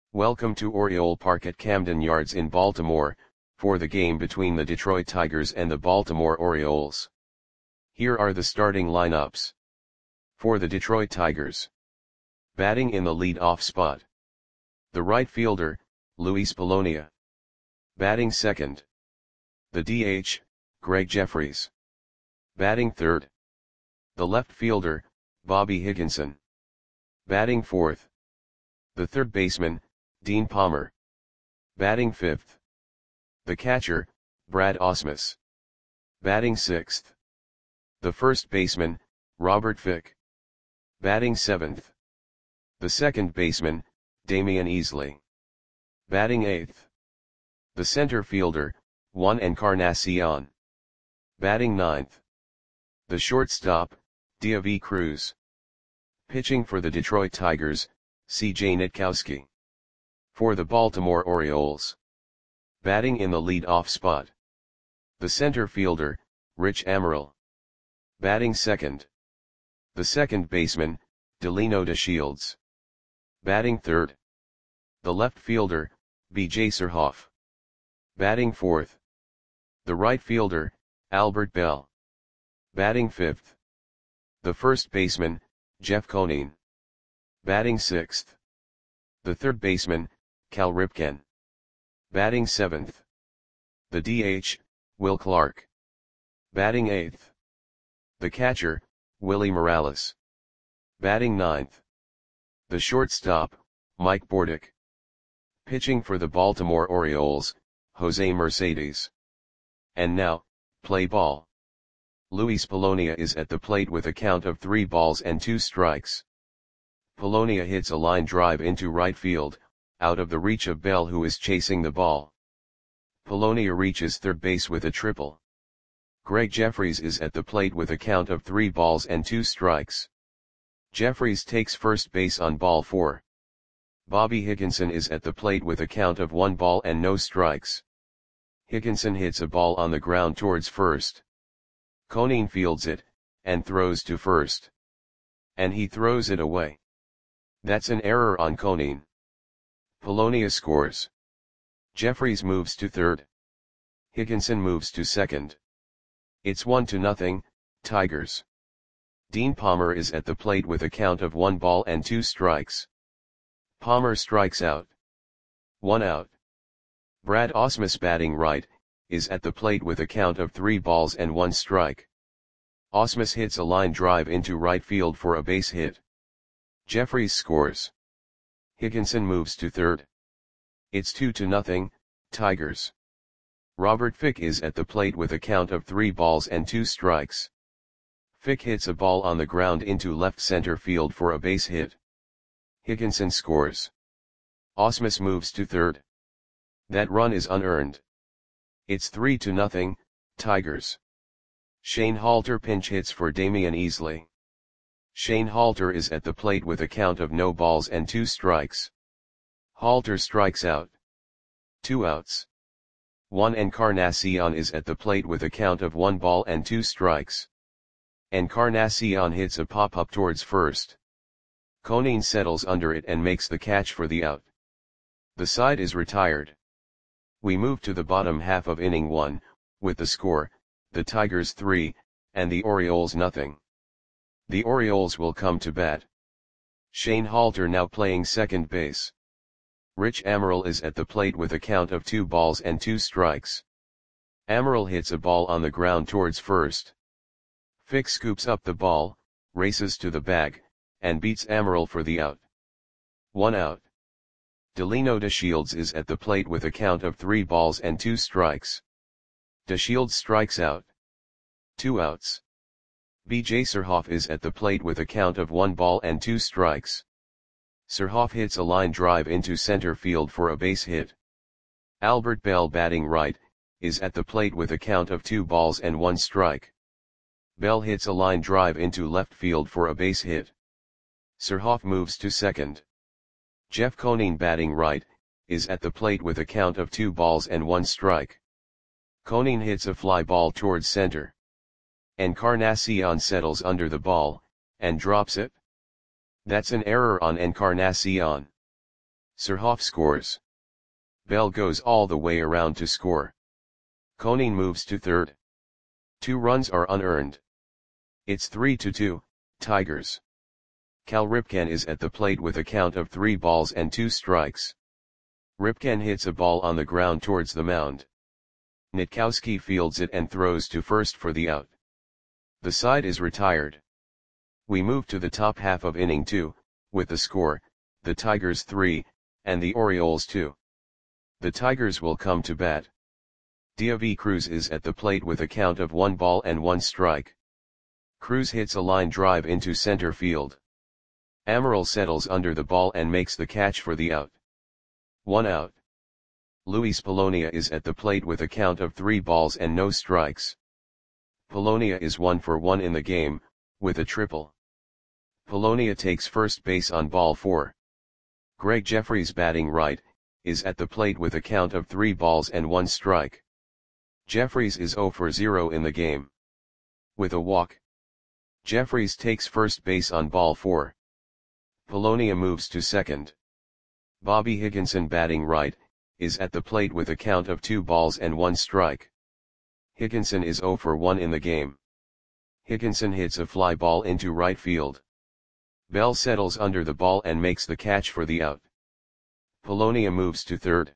Welcome to Oriole Park at Camden Yards in Baltimore, for the game between the Detroit Tigers and the Baltimore Orioles. Here are the starting lineups. For the Detroit Tigers. Batting in the lead-off spot. The right fielder, Luis Polonia. Batting second. The DH, Gregg Jefferies. Batting third. The left fielder, Bobby Higginson. Batting fourth. The third baseman, Dean Palmer. Batting fifth. The catcher, Brad Ausmus. Batting sixth. The first baseman, Robert Fick. Batting seventh. The second baseman, Damian Easley. Batting eighth. The center fielder, Juan Encarnacion. Batting ninth. The shortstop, Deivi Cruz. Pitching for the Detroit Tigers, C.J. Nitkowski. For the Baltimore Orioles. Batting in the lead-off spot. The center fielder, Rich Amaral. Batting second. The second baseman, Delino DeShields. Batting third. The left fielder, B.J. Surhoff. Batting fourth. The right fielder, Albert Belle. Batting fifth. The first baseman, Jeff Conine. Batting sixth. The third baseman, Cal Ripken. Batting seventh. The DH, Will Clark. Batting eighth. The catcher, Willie Morales. Batting ninth. The shortstop, Mike Bordick. Pitching for the Baltimore Orioles, Jose Mercedes. And now, play ball. Luis Polonia is at the plate with a count of 3 balls and 2 strikes. Polonia hits a line drive into right field, out of the reach of Belle, who is chasing the ball. Polonia reaches third base with a triple. Gregg Jefferies is at the plate with a count of 3 balls and 2 strikes. Jefferies takes first base on ball 4. Bobby Higginson is at the plate with a count of 1 ball and no strikes. Higginson hits a ball on the ground towards first. Conine fields it, and throws to first. And he throws it away. That's an error on Conine. Polonia scores. Jefferies moves to third. Higginson moves to second. It's 1-0, Tigers. Dean Palmer is at the plate with a count of 1 ball and 2 strikes. Palmer strikes out. 1 out. Brad Ausmus, batting right, is at the plate with a count of 3 balls and 1 strike. Ausmus hits a line drive into right field for a base hit. Jefferies scores. Higginson moves to third. It's 2-0, Tigers. Robert Fick is at the plate with a count of 3 balls and 2 strikes. Fick hits a ball on the ground into left center field for a base hit. Higginson scores. Ausmus moves to third. That run is unearned. It's 3-0, Tigers. Shane Halter pinch hits for Damian Easley. Shane Halter is at the plate with a count of no balls and 2 strikes. Halter strikes out. 2 outs. Juan Encarnacion is at the plate with a count of 1 ball and 2 strikes. Encarnacion hits a pop-up towards first. Conine settles under it and makes the catch for the out. The side is retired. We move to the bottom half of inning 1, with the score, the Tigers 3, and the Orioles nothing. The Orioles will come to bat. Shane Halter now playing second base. Rich Amaral is at the plate with a count of 2 balls and 2 strikes. Amaral hits a ball on the ground towards first. Fick scoops up the ball, races to the bag, and beats Amaral for the out. 1 out. Delino DeShields is at the plate with a count of 3 balls and 2 strikes. DeShields strikes out. 2 outs. B.J. Surhoff is at the plate with a count of 1 ball and 2 strikes. Surhoff hits a line drive into center field for a base hit. Albert Belle, batting right, is at the plate with a count of 2 balls and 1 strike. Belle hits a line drive into left field for a base hit. Surhoff moves to second. Jeff Conine, batting right, is at the plate with a count of 2 balls and 1 strike. Conine hits a fly ball towards center. Encarnacion settles under the ball, and drops it. That's an error on Encarnacion. Surhoff scores. Bell goes all the way around to score. Koning moves to third. 2 runs are unearned. It's 3-2, Tigers. Cal Ripken is at the plate with a count of 3 balls and 2 strikes. Ripken hits a ball on the ground towards the mound. Nitkowski fields it and throws to first for the out. The side is retired. We move to the top half of inning 2, with the score, the Tigers 3, and the Orioles 2. The Tigers will come to bat. Deivi Cruz is at the plate with a count of 1 ball and 1 strike. Cruz hits a line drive into center field. Amaral settles under the ball and makes the catch for the out. 1 out. Luis Polonia is at the plate with a count of 3 balls and no strikes. Polonia is 1 for 1 in the game, with a triple. Polonia takes first base on ball 4. Greg Jeffries, batting right, is at the plate with a count of 3 balls and 1 strike. Jeffries is 0 for 0 in the game. With a walk, Jeffries takes first base on ball 4. Polonia moves to second. Bobby Higginson, batting right, is at the plate with a count of 2 balls and 1 strike. Higginson is 0 for 1 in the game. Higginson hits a fly ball into right field. Bell settles under the ball and makes the catch for the out. Polonia moves to third.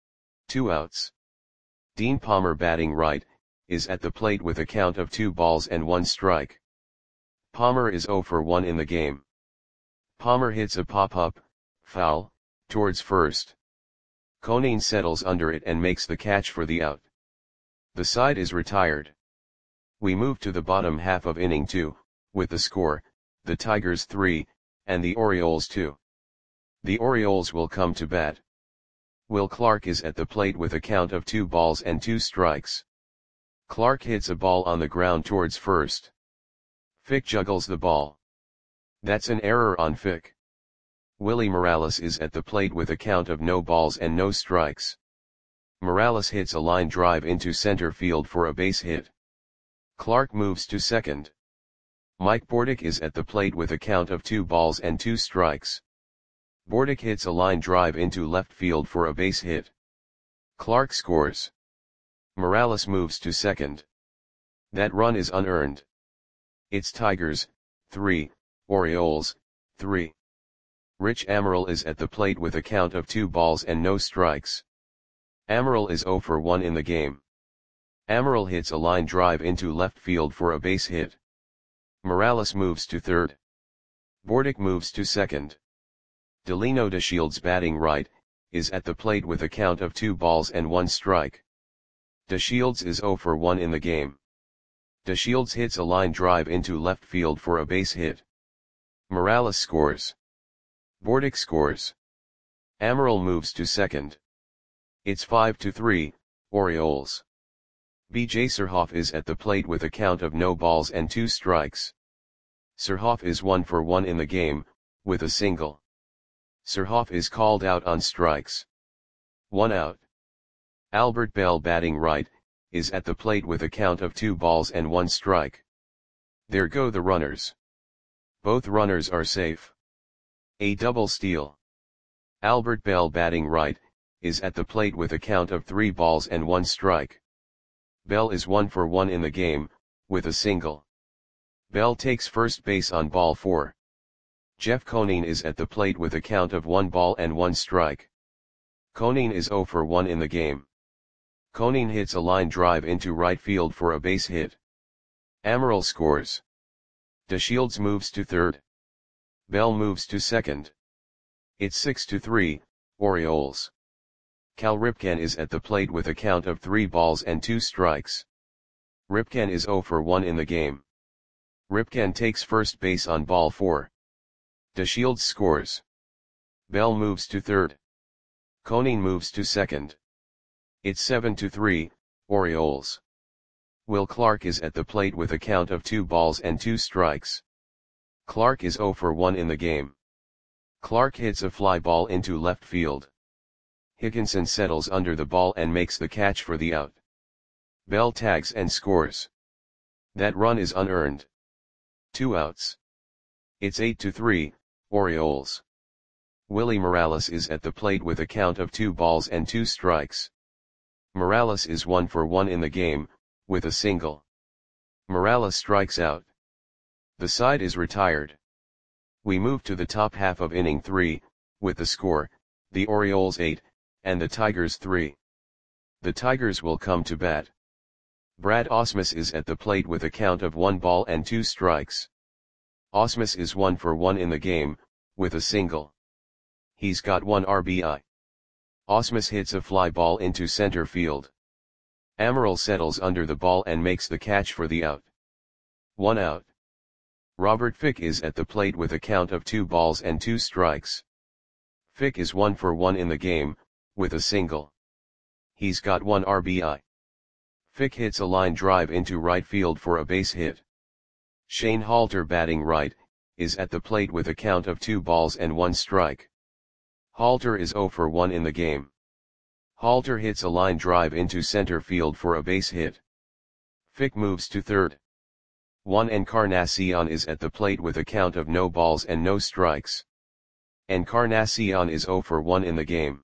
2 outs. Dean Palmer, batting right, is at the plate with a count of 2 balls and 1 strike. Palmer is 0 for 1 in the game. Palmer hits a pop-up, foul, towards first. Koning settles under it and makes the catch for the out. The side is retired. We move to the bottom half of inning 2, with the score, the Tigers 3, and the Orioles 2. The Orioles will come to bat. Will Clark is at the plate with a count of 2 balls and 2 strikes. Clark hits a ball on the ground towards first. Fick juggles the ball. That's an error on Fick. Willie Morales is at the plate with a count of no balls and no strikes. Morales hits a line drive into center field for a base hit. Clark moves to second. Mike Bordick is at the plate with a count of 2 balls and 2 strikes. Bordick hits a line drive into left field for a base hit. Clark scores. Morales moves to second. That run is unearned. It's Tigers 3, Orioles 3. Rich Amaral is at the plate with a count of 2 balls and no strikes. Amaral is 0 for 1 in the game. Amaral hits a line drive into left field for a base hit. Morales moves to third. Bordick moves to second. Delino DeShields, batting right, is at the plate with a count of 2 balls and 1 strike. DeShields is 0 for 1 in the game. DeShields hits a line drive into left field for a base hit. Morales scores. Bordick scores. Amaral moves to second. It's 5-3, Orioles. B.J. Surhoff is at the plate with a count of no balls and 2 strikes. Surhoff is 1 for 1 in the game, with a single. Surhoff is called out on strikes. 1 out. Albert Bell, batting right, is at the plate with a count of 2 balls and 1 strike. There go the runners. Both runners are safe. A double steal. Albert Bell, batting right, is at the plate with a count of 3 balls and 1 strike. Bell is 1 for 1 in the game, with a single. Bell takes first base on ball 4. Jeff Koning is at the plate with a count of 1 ball and 1 strike. Koning is 0 for 1 in the game. Koning hits a line drive into right field for a base hit. Amaral scores. DeShields moves to third. Bell moves to second. It's 6-3, Orioles. Cal Ripken is at the plate with a count of 3 balls and 2 strikes. Ripken is 0 for 1 in the game. Ripken takes first base on ball 4. DeShields scores. Bell moves to third. Koning moves to second. It's 7-3, Orioles. Will Clark is at the plate with a count of 2 balls and 2 strikes. Clark is 0 for 1 in the game. Clark hits a fly ball into left field. Higginson settles under the ball and makes the catch for the out. Bell tags and scores. That run is unearned. 2 outs. It's 8-3, Orioles. Willie Morales is at the plate with a count of 2 balls and 2 strikes. Morales is 1 for 1 in the game, with a single. Morales strikes out. The side is retired. We move to the top half of inning 3, with the score, the Orioles 8, and the Tigers 3. The Tigers will come to bat. Brad Ausmus is at the plate with a count of 1 ball and 2 strikes. Ausmus is 1 for 1 in the game, with a single. He's got 1 RBI. Ausmus hits a fly ball into center field. Amaral settles under the ball and makes the catch for the out. 1 out. Robert Fick is at the plate with a count of 2 balls and 2 strikes. Fick is 1 for 1 in the game, with a single. He's got 1 RBI. Fick hits a line drive into right field for a base hit. Shane Halter, batting right, is at the plate with a count of 2 balls and 1 strike. Halter is 0 for 1 in the game. Halter hits a line drive into center field for a base hit. Fick moves to third. Juan Encarnacion is at the plate with a count of no balls and no strikes. Encarnacion is 0 for 1 in the game.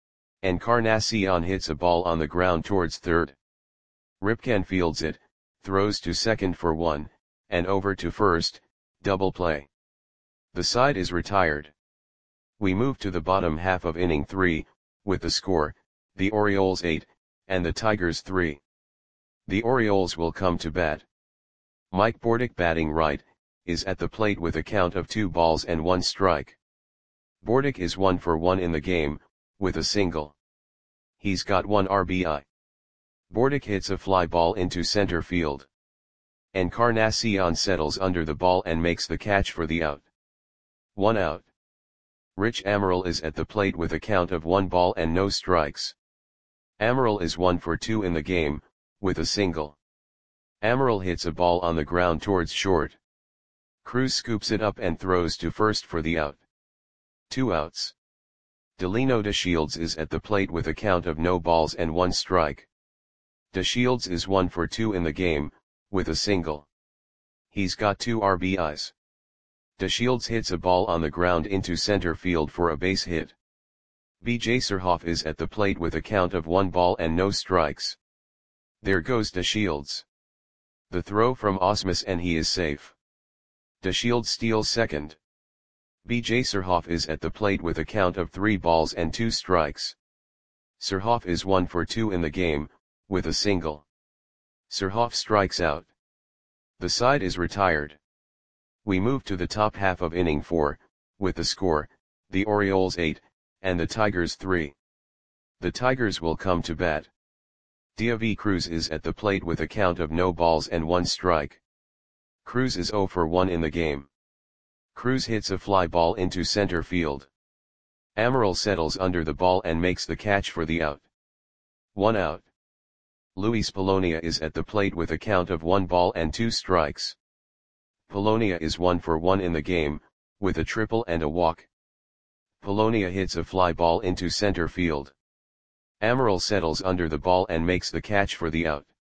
Encarnacion hits a ball on the ground towards third. Ripken fields it, throws to second for 1, and over to first, double play. The side is retired. We move to the bottom half of inning 3, with the score, the Orioles 8, and the Tigers 3. The Orioles will come to bat. Mike Bordick, batting right, is at the plate with a count of 2 balls and 1 strike. Bordick is 1 for 1 in the game, with a single. He's got 1 RBI. Bordick hits a fly ball into center field. Encarnacion settles under the ball and makes the catch for the out. 1 out. Rich Amaral is at the plate with a count of 1 ball and no strikes. Amaral is 1 for 2 in the game, with a single. Amaral hits a ball on the ground towards short. Cruz scoops it up and throws to first for the out. 2 outs. Delino DeShields is at the plate with a count of no balls and 1 strike. DeShields is 1 for 2 in the game, with a single. He's got 2 RBIs. DeShields hits a ball on the ground into center field for a base hit. B.J. Surhoff is at the plate with a count of 1 ball and no strikes. There goes DeShields. The throw from Ausmus and he is safe. DeShields steals second. B.J. Surhoff is at the plate with a count of 3 balls and 2 strikes. Surhoff is 1 for 2 in the game, with a single. Surhoff strikes out. The side is retired. We move to the top half of inning 4, with the score, the Orioles 8, and the Tigers 3. The Tigers will come to bat. Deivi Cruz is at the plate with a count of no balls and 1 strike. Cruz is 0 for 1 in the game. Cruz hits a fly ball into center field. Amaral settles under the ball and makes the catch for the out. 1 out. Luis Polonia is at the plate with a count of 1 ball and 2 strikes. Polonia is 1 for 1 in the game, with a triple and a walk. Polonia hits a fly ball into center field. Amaral settles under the ball and makes the catch for the out.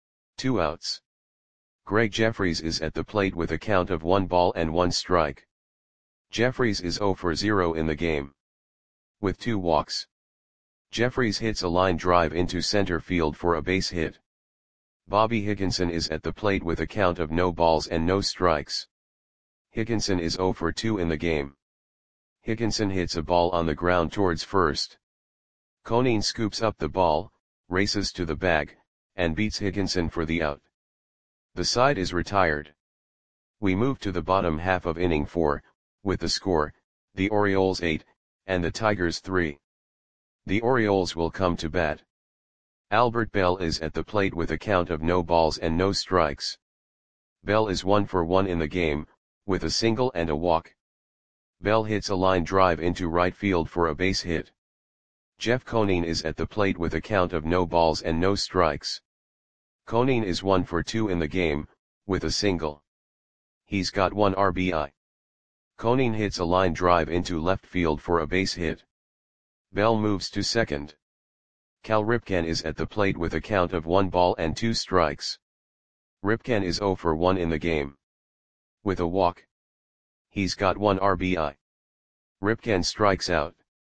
2 outs. Greg Jeffries is at the plate with a count of 1 ball and 1 strike. Jeffries is 0 for 0 in the game. With 2 walks. Jeffries hits a line drive into center field for a base hit. Bobby Higginson is at the plate with a count of no balls and no strikes. Higginson is 0 for 2 in the game. Higginson hits a ball on the ground towards first. Conine scoops up the ball, races to the bag, and beats Higginson for the out. The side is retired. We move to the bottom half of inning 4, with the score, the Orioles 8, and the Tigers 3. The Orioles will come to bat. Albert Bell is at the plate with a count of no balls and no strikes. Bell is 1 for 1 in the game, with a single and a walk. Bell hits a line drive into right field for a base hit. Jeff Conine is at the plate with a count of no balls and no strikes. Conine is 1 for 2 in the game, with a single. He's got 1 RBI. Conine hits a line drive into left field for a base hit. Bell moves to second. Cal Ripken is at the plate with a count of 1 ball and 2 strikes. Ripken is 0 for 1 in the game. With a walk. He's got 1 RBI. Ripken strikes out.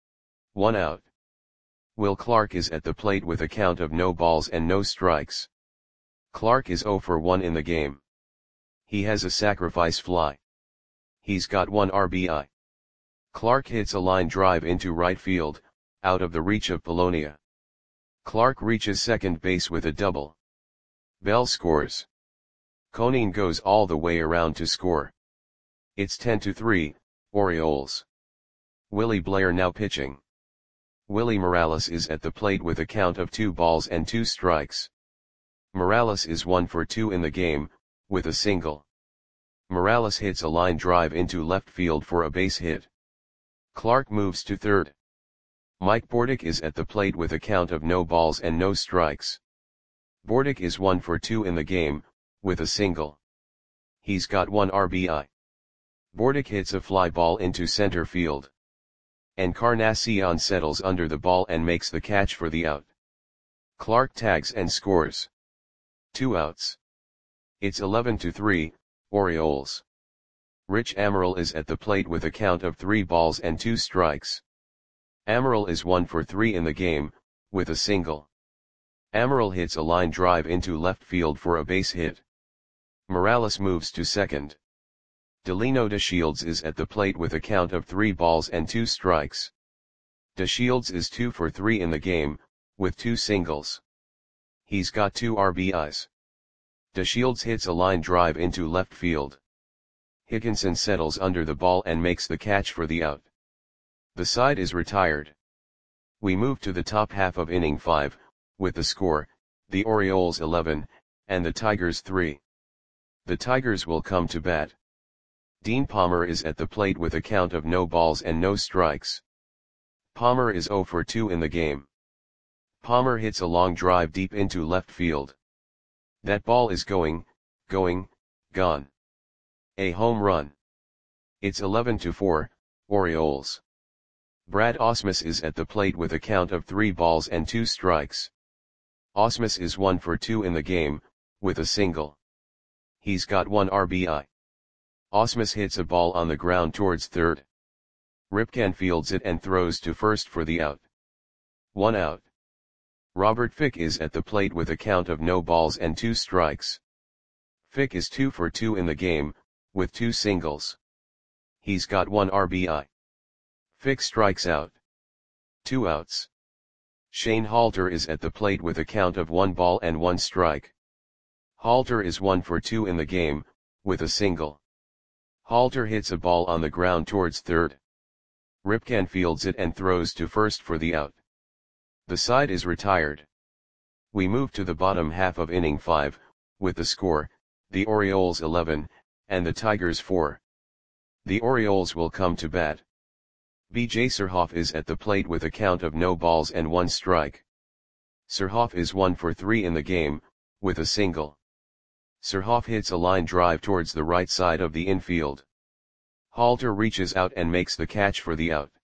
1 out. Will Clark is at the plate with a count of no balls and no strikes. Clark is 0 for 1 in the game. He has a sacrifice fly. He's got 1 RBI. Clark hits a line drive into right field, out of the reach of Polonia. Clark reaches second base with a double. Bell scores. Conine goes all the way around to score. It's 10-3, Orioles. Willie Blair now pitching. Willie Morales is at the plate with a count of 2 balls and 2 strikes. Morales is 1 for 2 in the game, with a single. Morales hits a line drive into left field for a base hit. Clark moves to third. Mike Bordick is at the plate with a count of no balls and no strikes. Bordick is 1 for 2 in the game, with a single. He's got 1 RBI. Bordick hits a fly ball into center field. Encarnacion settles under the ball and makes the catch for the out. Clark tags and scores. 2 outs. It's 11-3, Orioles. Rich Amaral is at the plate with a count of 3 balls and 2 strikes. Amaral is 1 for 3 in the game, with a single. Amaral hits a line drive into left field for a base hit. Morales moves to second. Delino DeShields is at the plate with a count of 3 balls and 2 strikes. DeShields is 2 for 3 in the game, with 2 singles. He's got 2 RBIs. DeShields hits a line drive into left field. Higginson settles under the ball and makes the catch for the out. The side is retired. We move to the top half of inning 5, with the score, the Orioles 11, and the Tigers 3. The Tigers will come to bat. Dean Palmer is at the plate with a count of no balls and no strikes. Palmer is 0 for 2 in the game. Palmer hits a long drive deep into left field. That ball is gone. A home run. It's 11-4, Orioles. Brad Ausmus is at the plate with a count of 3 balls and 2 strikes. Ausmus is 1 for 2 in the game, with a single. He's got 1 RBI. Ausmus hits a ball on the ground towards third. Ripken fields it and throws to first for the out. 1 out. Robert Fick is at the plate with a count of no balls and 2 strikes. Fick is 2 for 2 in the game, with 2 singles. He's got 1 RBI. Fick strikes out. 2 outs. Shane Halter is at the plate with a count of 1 ball and 1 strike. Halter is 1 for 2 in the game, with a single. Halter hits a ball on the ground towards third. Ripken fields it and throws to first for the out. The side is retired. We move to the bottom half of inning 5, with the score, the Orioles 11, and the Tigers 4. The Orioles will come to bat. B.J. Surhoff is at the plate with a count of no balls and 1 strike. Surhoff is 1 for 3 in the game, with a single. Surhoff hits a line drive towards the right side of the infield. Halter reaches out and makes the catch for the out.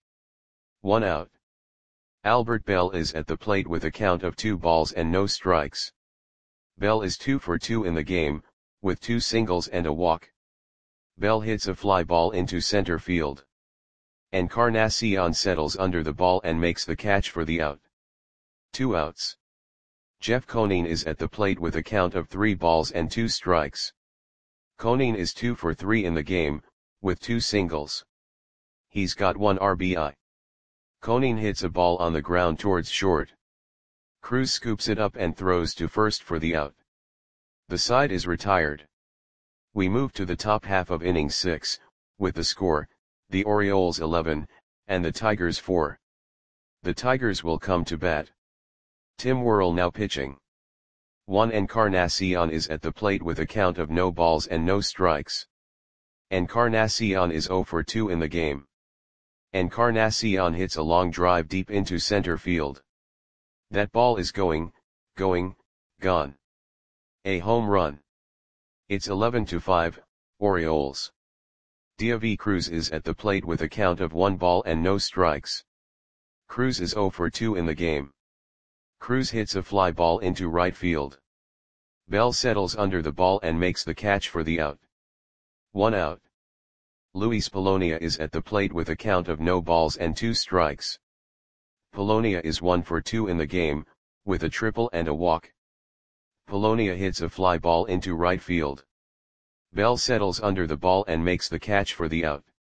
1 out. Albert Bell is at the plate with a count of 2 balls and no strikes. Bell is 2 for 2 in the game, with 2 singles and a walk. Bell hits a fly ball into center field. Encarnacion settles under the ball and makes the catch for the out. 2 outs. Jeff Conine is at the plate with a count of 3 balls and 2 strikes. Conine is 2 for 3 in the game, with 2 singles. He's got 1 RBI. Conine hits a ball on the ground towards short. Cruz scoops it up and throws to first for the out. The side is retired. We move to the top half of inning 6, with the score, the Orioles 11, and the Tigers 4. The Tigers will come to bat. Tim Worrell now pitching. Juan Encarnacion is at the plate with a count of no balls and no strikes. Encarnacion is 0 for 2 in the game. Encarnacion hits a long drive deep into center field. That ball is gone. A home run. It's 11-5, Orioles. Diavi Cruz is at the plate with a count of 1 ball and no strikes. Cruz is 0 for 2 in the game. Cruz hits a fly ball into right field. Bell settles under the ball and makes the catch for the out. 1 out. Luis Polonia is at the plate with a count of no balls and 2 strikes. Polonia is 1 for 2 in the game, with a triple and a walk. Polonia hits a fly ball into right field. Bell settles under the ball and makes the catch for the out.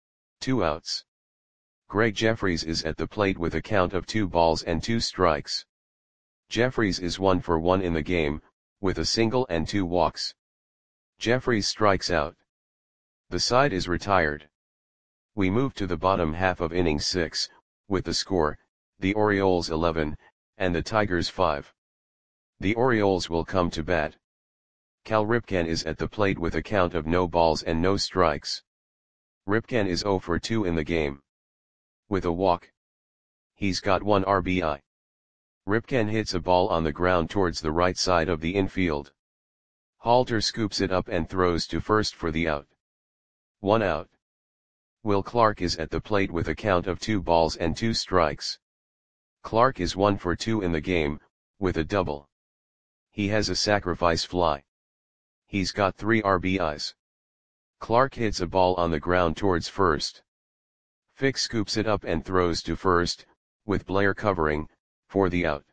2 outs. Greg Jeffries is at the plate with a count of 2 balls and 2 strikes. Jeffries is 1 for 1 in the game, with a single and 2 walks. Jeffries strikes out. The side is retired. We move to the bottom half of inning 6, with the score, the Orioles 11, and the Tigers 5. The Orioles will come to bat. Cal Ripken is at the plate with a count of no balls and no strikes. Ripken is 0 for 2 in the game. With a walk. He's got 1 RBI. Ripken hits a ball on the ground towards the right side of the infield. Halter scoops it up and throws to first for the out. 1 out. Will Clark is at the plate with a count of 2 balls and 2 strikes. Clark is 1 for 2 in the game, with a double. He has a sacrifice fly. He's got 3 RBIs. Clark hits a ball on the ground towards first. Fick scoops it up and throws to first, with Blair covering, for the out.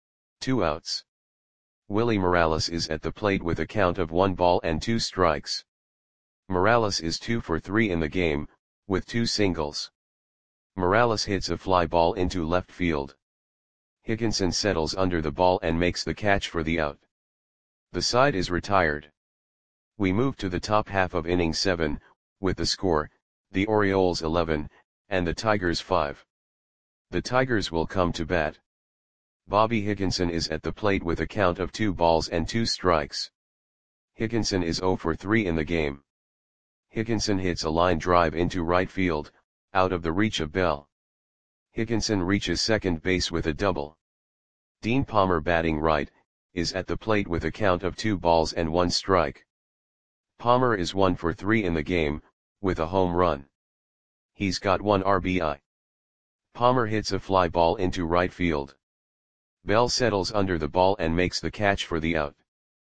2 outs. Willie Morales is at the plate with a count of 1 ball and 2 strikes. Morales is 2 for 3 in the game, with 2 singles. Morales hits a fly ball into left field. Higginson settles under the ball and makes the catch for the out. The side is retired. We move to the top half of inning 7, with the score, the Orioles 11, and the Tigers 5. The Tigers will come to bat. Bobby Higginson is at the plate with a count of 2 balls and 2 strikes. Higginson is 0 for 3 in the game. Higginson hits a line drive into right field, out of the reach of Bell. Higginson reaches second base with a double. Dean Palmer, batting right, is at the plate with a count of 2 balls and 1 strike. Palmer is 1 for 3 in the game, with a home run. He's got 1 RBI. Palmer hits a fly ball into right field. Bell settles under the ball and makes the catch for the out.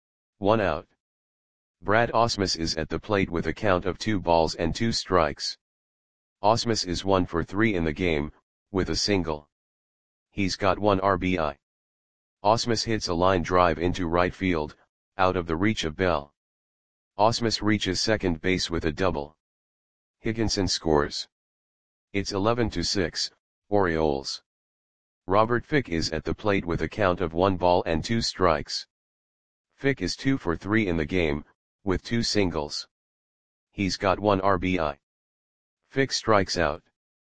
1 out. Brad Ausmus is at the plate with a count of 2 balls and 2 strikes. Ausmus is 1 for 3 in the game, with a single. He's got 1 RBI. Ausmus hits a line drive into right field, out of the reach of Bell. Ausmus reaches second base with a double. Higginson scores. It's 11-6, Orioles. Robert Fick is at the plate with a count of 1 ball and 2 strikes. Fick is 2 for 3 in the game, with 2 singles. He's got 1 RBI. Fick strikes out.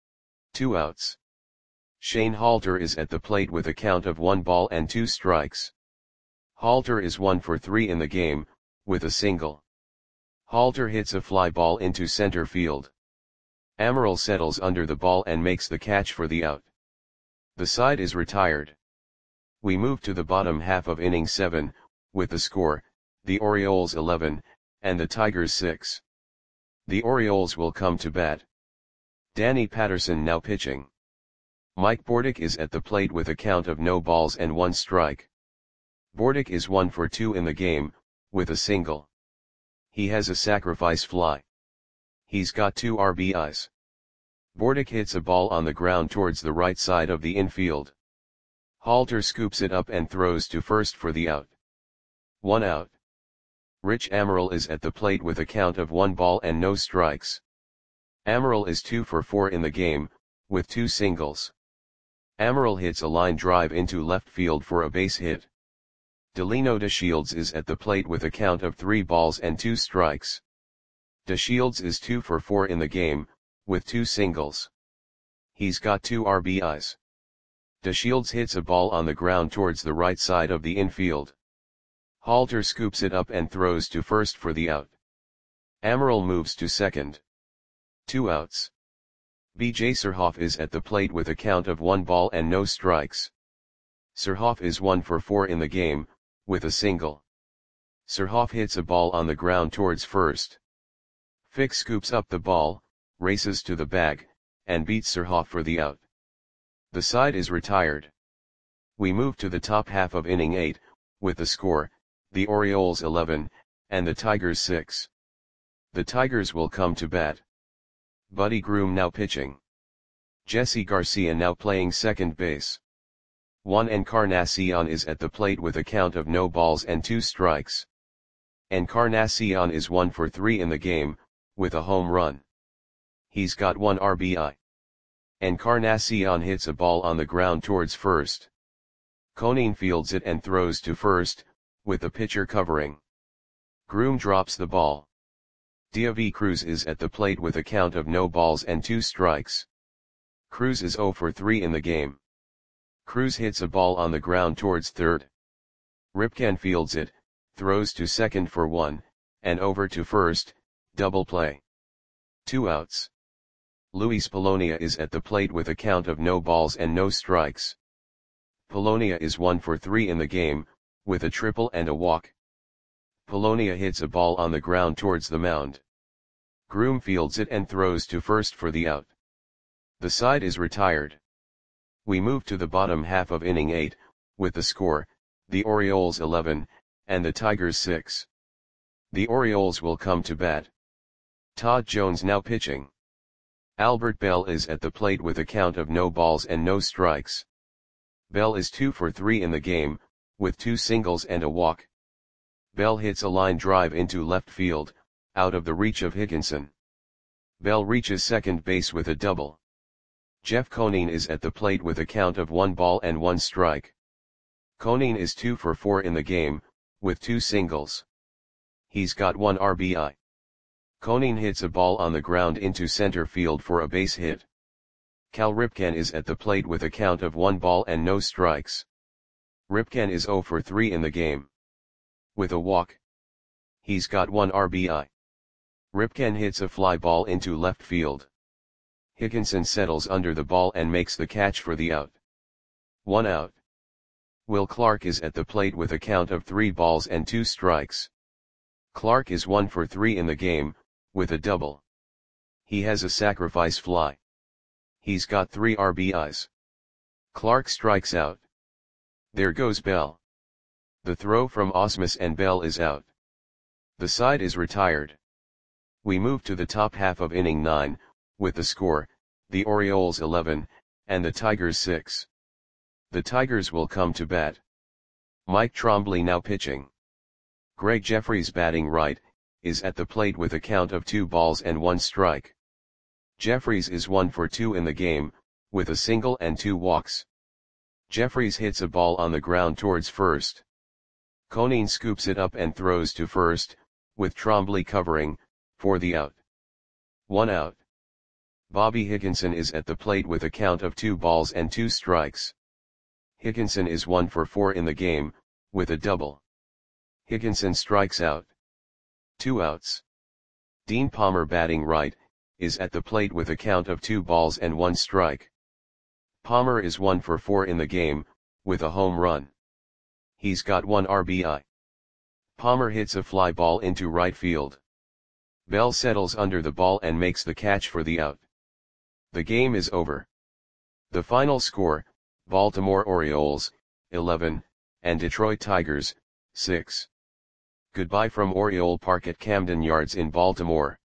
2 outs. Shane Halter is at the plate with a count of 1 ball and 2 strikes. Halter is 1 for 3 in the game, with a single. Halter hits a fly ball into center field. Amaral settles under the ball and makes the catch for the out. The side is retired. We move to the bottom half of inning 7, with the score, the Orioles 11, and the Tigers 6. The Orioles will come to bat. Danny Patterson now pitching. Mike Bordick is at the plate with a count of no balls and 1 strike. Bordick is 1 for 2 in the game, with a single. He has a sacrifice fly. He's got 2 RBIs. Bordick hits a ball on the ground towards the right side of the infield. Halter scoops it up and throws to first for the out. 1 out. Rich Amaral is at the plate with a count of 1 ball and no strikes. Amaral is 2 for 4 in the game, with 2 singles. Amaral hits a line drive into left field for a base hit. Delino DeShields is at the plate with a count of 3 balls and 2 strikes. DeShields is 2 for 4 in the game, with 2 singles. He's got 2 RBIs. DeShields hits a ball on the ground towards the right side of the infield. Halter scoops it up and throws to first for the out. Amaral moves to second. 2 outs. B.J. Surhoff is at the plate with a count of 1 ball and no strikes. Surhoff is 1 for 4 in the game, with a single. Surhoff hits a ball on the ground towards first. Fick scoops up the ball, races to the bag, and beats Surhoff for the out. The side is retired. We move to the top half of inning 8, with the score, the Orioles 11, and the Tigers 6. The Tigers will come to bat. Buddy Groom now pitching. Jesse Garcia now playing second base. Juan Encarnacion is at the plate with a count of no balls and 2 strikes. Encarnacion is 1 for 3 in the game, with a home run. He's got 1 RBI. Encarnacion hits a ball on the ground towards first. Conine fields it and throws to first, with the pitcher covering. Groom drops the ball. David Cruz is at the plate with a count of no balls and 2 strikes. Cruz is 0 for 3 in the game. Cruz hits a ball on the ground towards third. Ripken fields it, throws to second for 1, and over to first, double play. 2 outs. Luis Polonia is at the plate with a count of no balls and no strikes. Polonia is 1 for 3 in the game, with a triple and a walk. Polonia hits a ball on the ground towards the mound. Groom fields it and throws to first for the out. The side is retired. We move to the bottom half of inning 8, with the score, the Orioles 11, and the Tigers 6. The Orioles will come to bat. Todd Jones now pitching. Albert Bell is at the plate with a count of no balls and no strikes. Bell is 2 for 3 in the game, with 2 singles and a walk. Bell hits a line drive into left field, out of the reach of Higginson. Bell reaches second base with a double. Jeff Conine is at the plate with a count of 1 ball and 1 strike. Conine is 2 for 4 in the game, with 2 singles. He's got 1 RBI. Conine hits a ball on the ground into center field for a base hit. Cal Ripken is at the plate with a count of 1 ball and no strikes. Ripken is 0 for 3 in the game. With a walk. He's got 1 RBI. Ripken hits a fly ball into left field. Higginson settles under the ball and makes the catch for the out. 1 out. Will Clark is at the plate with a count of 3 balls and 2 strikes. Clark is 1 for 3 in the game, with a double. He has a sacrifice fly. He's got 3 RBIs. Clark strikes out. There goes Bell. The throw from Ausmus and Bell is out. The side is retired. We move to the top half of inning 9, with the score, the Orioles 11, and the Tigers 6. The Tigers will come to bat. Mike Trombley now pitching. Greg Jeffries batting right, is at the plate with a count of 2 balls and 1 strike. Jeffries is 1 for 2 in the game, with a single and 2 walks. Jeffries hits a ball on the ground towards first. Conine scoops it up and throws to first, with Trombley covering, for the out. 1 out. Bobby Higginson is at the plate with a count of 2 balls and 2 strikes. Higginson is 1 for 4 in the game, with a double. Higginson strikes out. 2 outs. Dean Palmer batting right, is at the plate with a count of 2 balls and 1 strike. Palmer is 1 for 4 in the game, with a home run. He's got 1 RBI. Palmer hits a fly ball into right field. Bell settles under the ball and makes the catch for the out. The game is over. The final score, Baltimore Orioles, 11, and Detroit Tigers, 6. Goodbye from Oriole Park at Camden Yards in Baltimore.